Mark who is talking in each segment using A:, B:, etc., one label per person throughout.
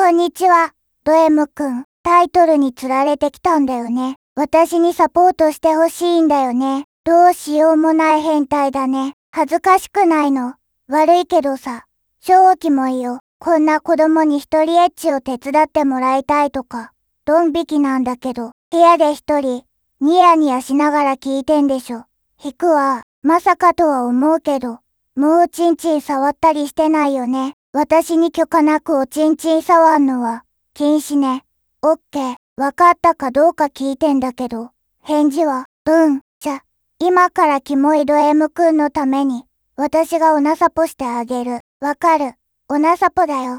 A: こんにちは、ド M くん。タイトルに釣られてきたんだよね。私にサポートしてほしいんだよね。どうしようもない変態だね。恥ずかしくないの？悪いけどさ、超キモいよ。こんな子供に一人エッチを手伝ってもらいたいとか、ドン引きなんだけど、部屋で一人、ニヤニヤしながら聞いてんでしょ。引くわ。まさかとは思うけど、もうおちんちん触ったりしてないよね。私に許可なくおちんちん触んのは、禁止ね。オッケー。わかったかどうか聞いてんだけど、返事は、今からキモいド M くんのために、私がオナサポしてあげる。わかる？オナサポだよ。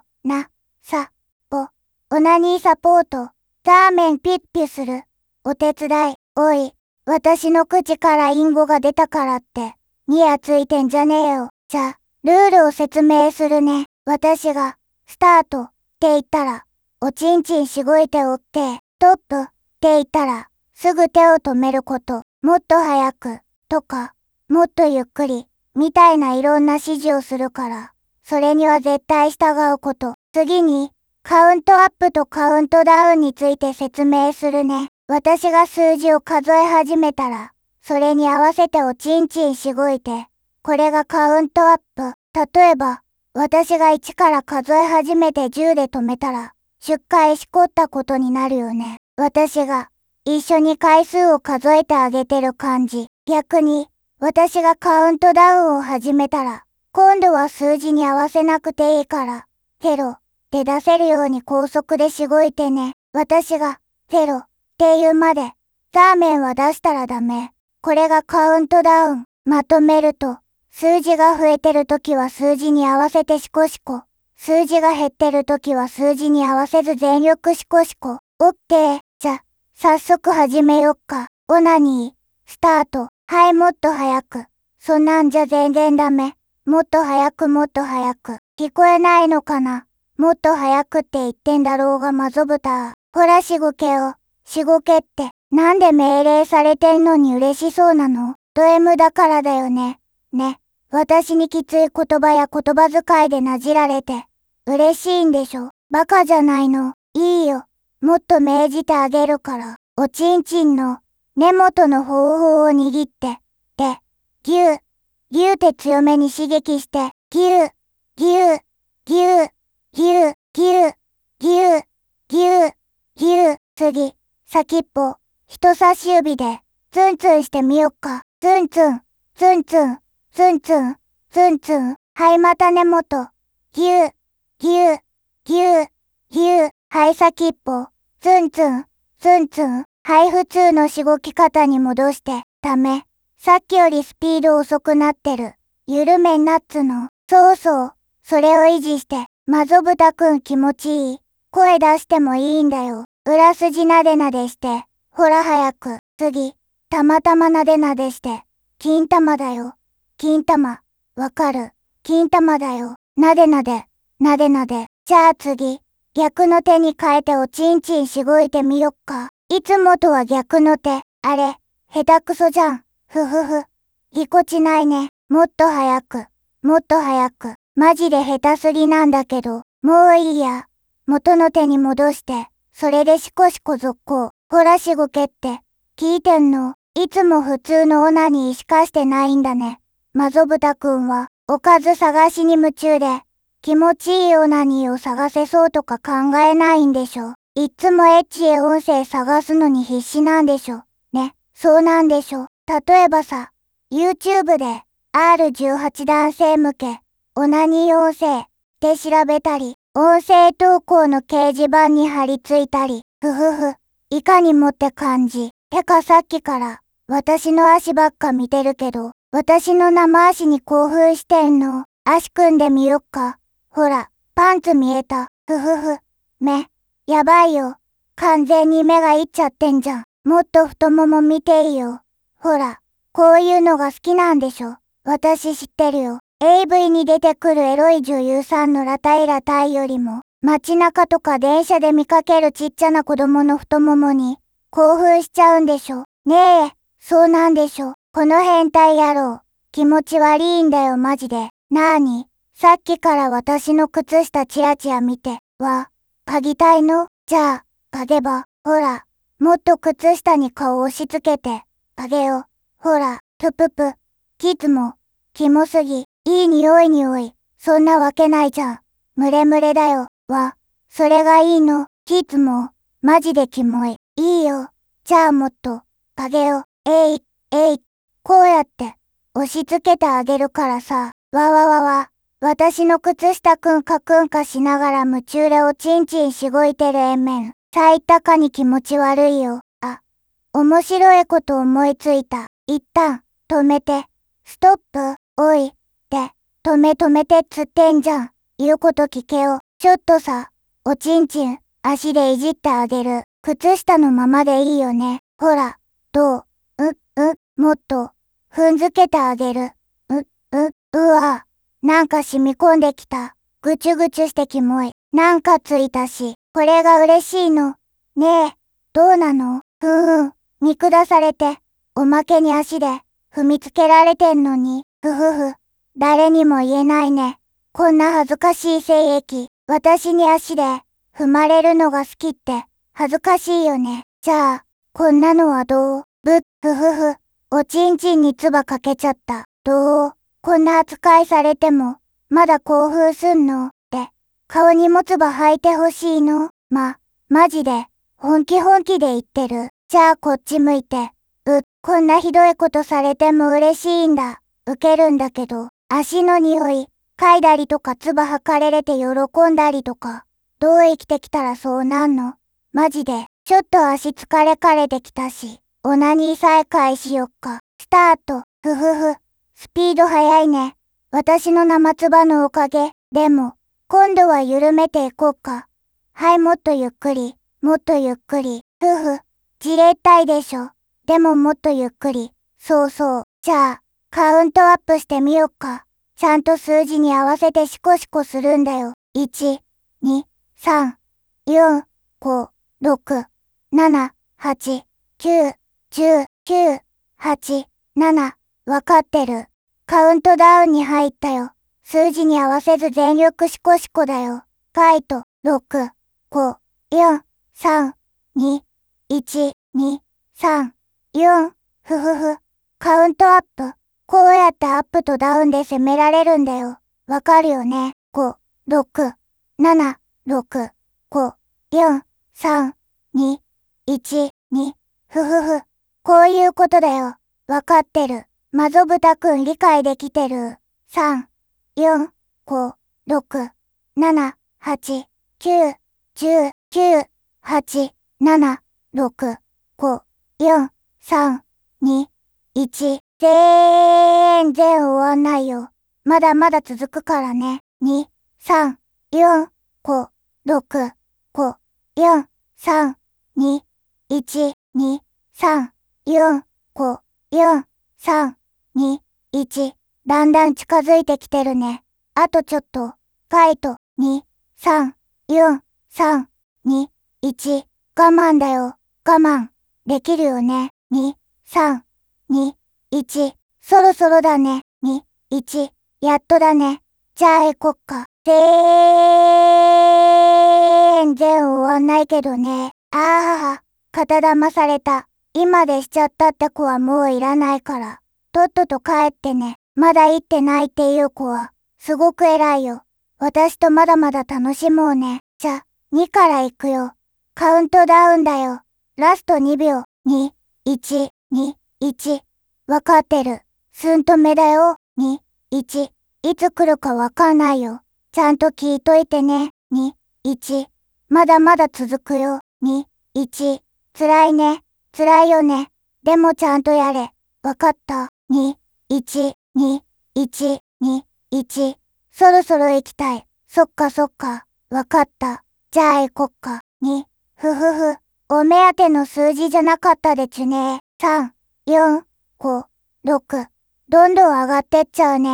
A: オナニーサポート。ザーメンピッピする。お手伝い。おい、私の口からインゴが出たからって、ニヤついてんじゃねえよ。ルールを説明するね。私が、スタートって言ったら、おちんちんしごいて OK。トップって言ったら、すぐ手を止めること。もっと早く、とか、もっとゆっくり、みたいないろんな指示をするから、それには絶対従うこと。次に、カウントアップとカウントダウンについて説明するね。私が数字を数え始めたら、それに合わせておちんちんしごいて、これがカウントアップ。例えば、私が1から数え始めて10で止めたら、10回しこったことになるよね。私が、一緒に回数を数えてあげてる感じ。逆に、私がカウントダウンを始めたら、今度は数字に合わせなくていいから、0で出せるように高速でしごいてね。私が、0って言うまで、ザーメンは出したらダメ。これがカウントダウン。まとめると、数字が増えてるときは数字に合わせてシコシコ。数字が減ってるときは数字に合わせず全力シコシコ。オッケー。早速始めよっか。オナニー、スタート。はい、もっと早く。そんなんじゃ全然ダメ。もっと早くもっと早く。聞こえないのかな？もっと早くって言ってんだろうがマゾブター。ほらしごけよ。しごけって。なんで命令されてんのに嬉しそうなの？ド M だからだよね。私にきつい言葉や言葉遣いでなじられて、嬉しいんでしょ？バカじゃないの？いいよ。もっと命じてあげるから、おちんちんの根元の方法を握って、で、ギューって強めに刺激して、ギュー、次、先っぽ、人差し指で、ツンツンしてみよっか。ツンツン。はい、また根元。ギュー。はい、先っぽ。ツンツン。はい、普通のしごき方に戻して。ダメ。さっきよりスピード遅くなってる。緩めんなっつの。そう。それを維持して。マゾブタくん気持ちいい？声出してもいいんだよ。裏筋なでなでして。ほら早く。次。たまたまなでなでして。金玉だよ。金玉。わかる？金玉だよ。なでなで。じゃあ次。逆の手に変えておちんちんしごいてみよっか。いつもとは逆の手。あれ、下手くそじゃん。ぎこちないね。もっと早く。マジで下手すぎなんだけど。もういいや。元の手に戻して。それでシコシコ続行。ほらしごけって。聞いてんの？いつも普通のオナニーしかしてないんだね。マゾブタくんは、おかず探しに夢中で、気持ちいいオナニーを探せそうとか考えないんでしょ。いっつもエッチへ音声探すのに必死なんでしょ。ね、そうなんでしょ。例えばさ、YouTube で R18 男性向け、オナニー音声で調べたり、音声投稿の掲示板に貼り付いたり、いかにもって感じ。てかさっきから、私の足ばっか見てるけど、私の生足に興奮してんの？足組んでみよっか。ほら、パンツ見えた。目、やばいよ。完全に目がいっちゃってんじゃん。もっと太もも見ていいよ。ほら、こういうのが好きなんでしょ。私知ってるよ。AV に出てくるエロい女優さんのラタイよりも、街中とか電車で見かけるちっちゃな子供の太ももに、興奮しちゃうんでしょ。ねえ、そうなんでしょ。この変態野郎、気持ち悪いんだよマジで。なーに、さっきから私の靴下チラチラ見て、 嗅ぎたいの？じゃあ、嗅げば、ほら。もっと靴下に顔押し付けて、嗅げよ。ほら、プププ。キツも、キモすぎ。いい匂い。そんなわけないじゃん。ムレムレだよ。それがいいの？キツも、マジでキモい。いいよ。じゃあもっと、嗅げよ。えい。こうやって、押し付けてあげるからさ。私の靴下くんかしながら夢中でおちんちんしごいてる円面。最高に気持ち悪いよ。面白いこと思いついた。一旦、止めて。ストップ。おい。止めてっつってんじゃん。言うこと聞けよ。ちょっとさ、おちんちん、足でいじってあげる。靴下のままでいいよね。ほら、どう？もっと、踏んづけてあげる。なんか染み込んできた。ぐちゅぐちゅしてキモい。なんかついたし、これが嬉しいの。ねえ、どうなの？見下されて、おまけに足で、踏みつけられてんのに、誰にも言えないね。こんな恥ずかしい性癖、私に足で、踏まれるのが好きって、恥ずかしいよね。じゃあ、こんなのはどう？おちんちんに唾かけちゃった。どう？こんな扱いされても、まだ興奮すんの？顔にも唾吐いてほしいの？マジで、本気で言ってる。じゃあこっち向いて。こんなひどいことされても嬉しいんだ。ウケるんだけど、足の匂い、嗅いだりとか唾吐かれれて喜んだりとか、どう生きてきたらそうなんの？マジで、ちょっと足疲れかれてきたし、オナニー再開しよっか。スタート。スピード速いね。私の生唾のおかげ。でも、今度は緩めていこうか。はい、もっとゆっくり。じれったいでしょ。でももっとゆっくり。そう。じゃあ、カウントアップしてみよっか。ちゃんと数字に合わせてシコシコするんだよ。1、2、3、4、5、6、7、8、9、10、9、8、7、わかってる。カウントダウンに入ったよ。数字に合わせず全力シコシコだよ。カイト、6、5、4、3、2、1、2、3、4、カウントアップ。こうやってアップとダウンで攻められるんだよ。わかるよね。5、6、7、6、5、4、3、2、1、2、こういうことだよ。わかってる。マゾブタくん理解できてる。3、4、5、6、7、8、9、10、9、8、7、6、5、4、3、2、1。全然終わんないよ。まだまだ続くからね。2、3、4、5、6、5、4、3、2、1、2、3、4、5、4、3、2、1。だんだん近づいてきてるね。あとちょっと。カイト。2、3、4、3、2、1。我慢だよ。我慢。できるよね。2、3、2、1。そろそろだね。2、1。やっとだね。じゃあ行こっか。全然終わんないけどね。肩騙された。今でしちゃったって子はもういらないから。とっとと帰ってね。まだ行ってないっていう子は、すごく偉いよ。私とまだまだ楽しもうね。じゃ、2から行くよ。カウントダウンだよ。ラスト2秒。2、1、2、1。わかってる。すんとめだよ。2、1。いつ来るかわかんないよ。ちゃんと聞いといてね。2、1。まだまだ続くよ。2、1。辛いね。辛いよね。でもちゃんとやれ。わかった。2、1、2、1、2、1。そろそろ行きたい。そっか。わかった。じゃあ行こっか。2、お目当ての数字じゃなかったでちゅね。3、4、5、6。どんどん上がってっちゃう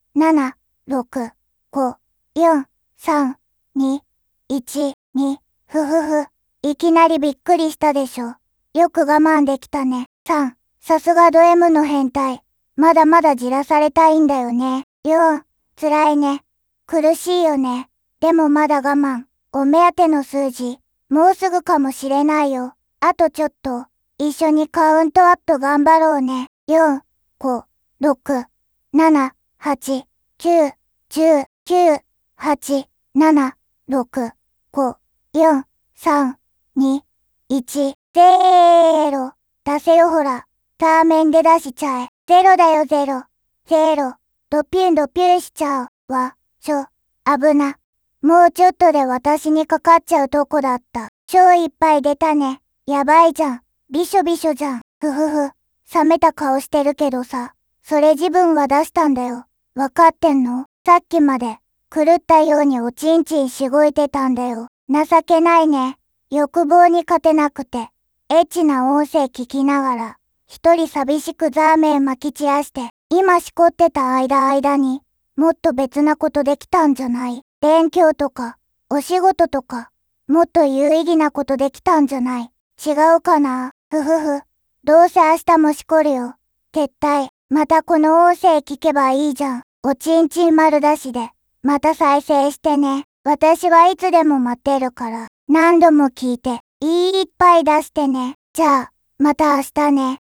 A: ね。7、8、9、10、11、12、13、14、15、14、13、12、11、10、9、8、7、6、5、4、3、2、1、2、 ふふふ。いきなりびっくりしたでしょ。よく我慢できたね。3、さすがド M の変態。まだまだじらされたいんだよね。4、辛いね。苦しいよね。でもまだ我慢。お目当ての数字、もうすぐかもしれないよ。あとちょっと、一緒にカウントアップ頑張ろうね。4、5、6、7、8、9、10、9、8、7、6、5、4、3、2、1、0。出せよほら。ターメンで出しちゃえ。ゼロだよゼロ。ゼロ。ドピュンドピュンしちゃう。危な。もうちょっとで私にかかっちゃうとこだった。超いっぱい出たね。やばいじゃん。びしょびしょじゃん。ふふふ。冷めた顔してるけどさ。それ自分は出したんだよ。わかってんの？さっきまで、狂ったようにおちんちんしごいてたんだよ。情けないね。欲望に勝てなくて。エッチな音声聞きながら、一人寂しくザーメン撒き散らして、今しこってた間に、もっと別なことできたんじゃない？勉強とか、お仕事とか、もっと有意義なことできたんじゃない？違うかな？ふふふ。どうせ明日もしこるよ。撤退。またこの音声聞けばいいじゃん。おちんちん丸出しで。また再生してね。私はいつでも待ってるから。何度も聞いて、いっぱい出してね。じゃあ、また明日ね。